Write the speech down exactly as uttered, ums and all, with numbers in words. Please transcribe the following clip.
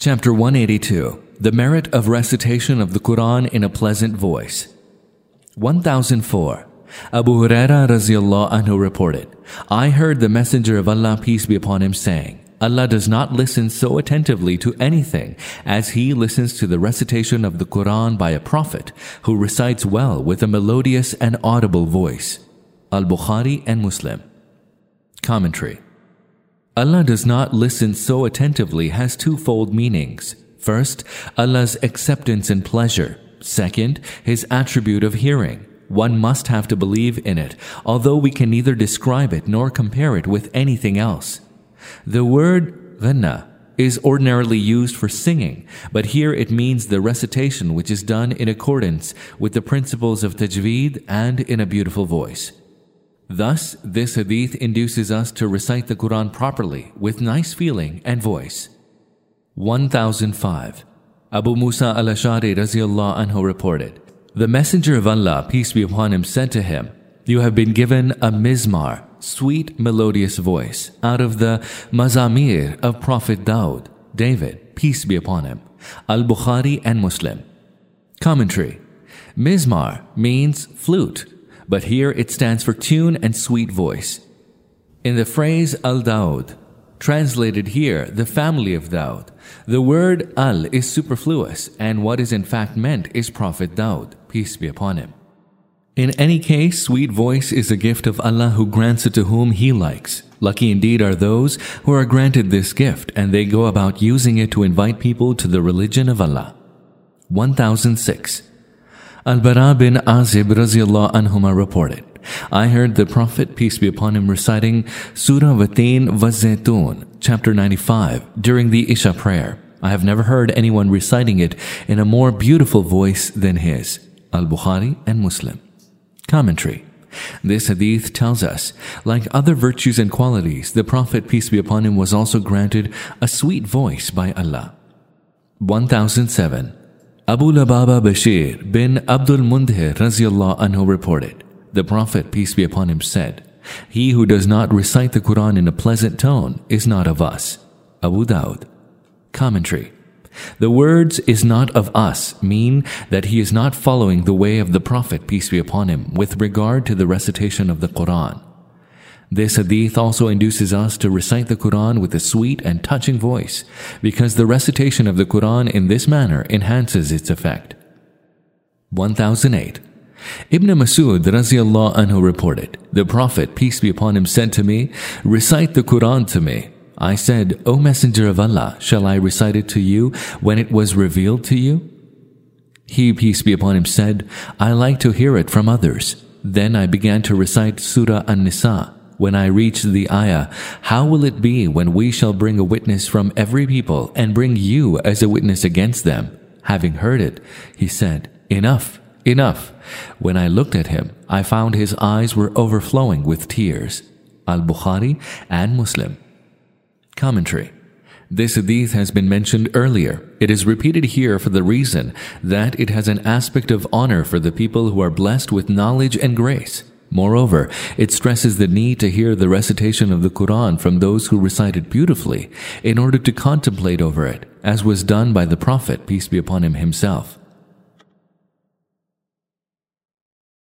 Chapter one eighty-two. The Merit of Recitation of the Quran in a Pleasant Voice. one thousand four. Abu Huraira Raziyallahu Anhu reported, I heard the Messenger of Allah, peace be upon him, saying, Allah does not listen so attentively to anything as he listens to the recitation of the Quran by a prophet who recites well with a melodious and audible voice. Al-Bukhari and Muslim. Commentary. Allah does not listen so attentively has twofold meanings. First, Allah's acceptance and pleasure. Second, His attribute of hearing. One must have to believe in it, although we can neither describe it nor compare it with anything else. The word ghanna is ordinarily used for singing, but here it means the recitation which is done in accordance with the principles of tajweed and in a beautiful voice. Thus, this hadith induces us to recite the Quran properly with nice feeling and voice. one thousand five. Abu Musa al-Ash'ari Raziyallahu Anhu reported, the Messenger of Allah, peace be upon him, said to him, You have been given a mizmar, sweet melodious voice, out of the mazamir of Prophet Daud, David, peace be upon him. Al-Bukhari and Muslim. Commentary. Mizmar means flute, but here it stands for tune and sweet voice. In the phrase Al-Daud, translated here, the family of Daud, the word Al is superfluous, and what is in fact meant is Prophet Daud, peace be upon him. In any case, sweet voice is a gift of Allah who grants it to whom He likes. Lucky indeed are those who are granted this gift, and they go about using it to invite people to the religion of Allah. one thousand six. Al-Bara bin Azib Raziyallahu Anhuma reported, I heard the Prophet, peace be upon him, reciting Surah Watin Waz-Zaytun, chapter ninety-five, during the Isha prayer. I have never heard anyone reciting it in a more beautiful voice than his. Al-Bukhari and Muslim. Commentary. This hadith tells us, like other virtues and qualities, the Prophet, peace be upon him, was also granted a sweet voice by Allah. one thousand seven. Abu Lubaba Bashir bin Abdul Mundhir Raziyallahu Anhu reported, the Prophet, peace be upon him, said, He who does not recite the Quran in a pleasant tone is not of us. Abu Dawud. Commentary. The words is not of us mean that he is not following the way of the Prophet, peace be upon him, with regard to the recitation of the Quran. This hadith also induces us to recite the Quran with a sweet and touching voice, because the recitation of the Quran in this manner enhances its effect. one thousand eight. Ibn Masud Raziyallahu Anhu reported, the Prophet, peace be upon him, said to me, Recite the Quran to me. I said, O Messenger of Allah, shall I recite it to you when it was revealed to you? He, peace be upon him, said, I like to hear it from others. Then I began to recite Surah An-Nisa. When I reached the ayah, How will it be when we shall bring a witness from every people and bring you as a witness against them? Having heard it, he said, Enough, enough. When I looked at him, I found his eyes were overflowing with tears. Al-Bukhari and Muslim. Commentary. This hadith has been mentioned earlier. It is repeated here for the reason that it has an aspect of honor for the people who are blessed with knowledge and grace. Moreover, it stresses the need to hear the recitation of the Quran from those who recite it beautifully in order to contemplate over it, as was done by the Prophet, peace be upon him, himself.